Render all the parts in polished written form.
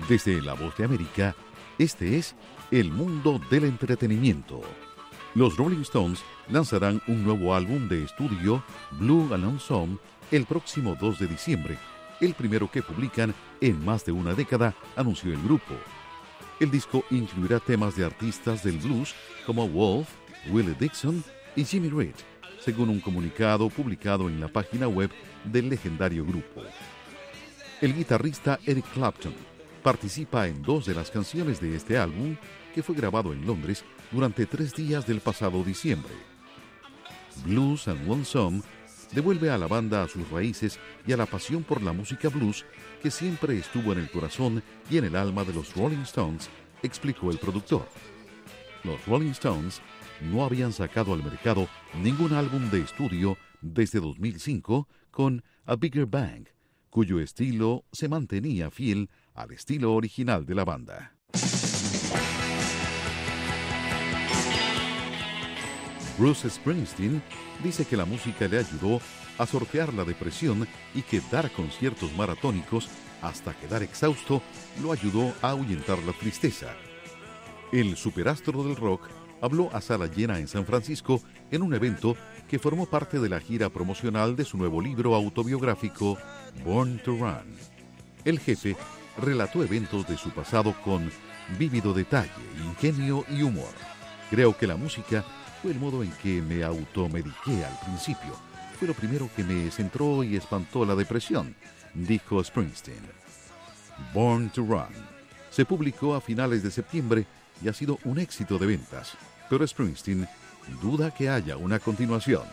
Desde La Voz de América, este es El Mundo del Entretenimiento. Los Rolling Stones lanzarán un nuevo álbum de estudio, Blue and Lonesome, el próximo 2 de diciembre, el primero que publican en más de una década, anunció el grupo. El disco incluirá temas de artistas del blues como Wolf, Willie Dixon y Jimmy Reed, según un comunicado publicado en la página web del legendario grupo. El guitarrista Eric Clapton participa en 2 de las canciones de este álbum, que fue grabado en Londres durante 3 días del pasado diciembre. Blues and Lonesome devuelve a la banda a sus raíces y a la pasión por la música blues que siempre estuvo en el corazón y en el alma de los Rolling Stones, explicó el productor. Los Rolling Stones no habían sacado al mercado ningún álbum de estudio desde 2005 con A Bigger Bang, cuyo estilo se mantenía fiel al estilo original de la banda. Bruce Springsteen dice que la música le ayudó a sortear la depresión y que dar conciertos maratónicos hasta quedar exhausto lo ayudó a ahuyentar la tristeza. El superastro del rock habló a sala llena en San Francisco en un evento que formó parte de la gira promocional de su nuevo libro autobiográfico Born to Run. El jefe relató eventos de su pasado con vívido detalle, ingenio y humor. Creo que la música fue el modo en que me automediqué al principio. Fue lo primero que me centró y espantó la depresión, dijo Springsteen. Born to Run se publicó a finales de septiembre y ha sido un éxito de ventas, pero Springsteen duda que haya una continuación.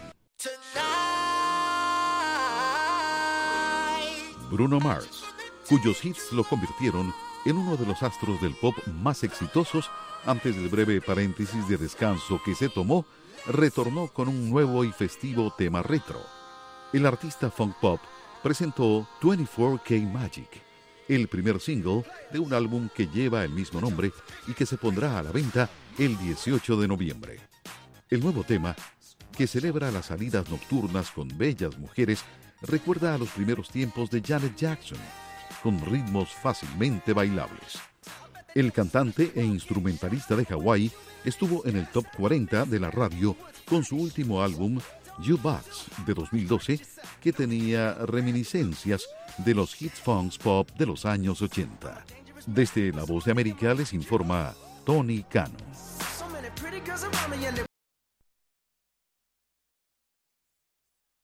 Bruno Mars, cuyos hits lo convirtieron en uno de los astros del pop más exitosos, antes del breve paréntesis de descanso que se tomó, retornó con un nuevo y festivo tema retro. El artista funk pop presentó 24K Magic, el primer single de un álbum que lleva el mismo nombre y que se pondrá a la venta el 18 de noviembre. El nuevo tema, que celebra las salidas nocturnas con bellas mujeres, recuerda a los primeros tiempos de Janet Jackson, con ritmos fácilmente bailables. El cantante e instrumentalista de Hawái estuvo en el top 40 de la radio con su último álbum, U-Box, de 2012, que tenía reminiscencias de los hits funk pop de los años 80. Desde La Voz de América les informa Tony Cano.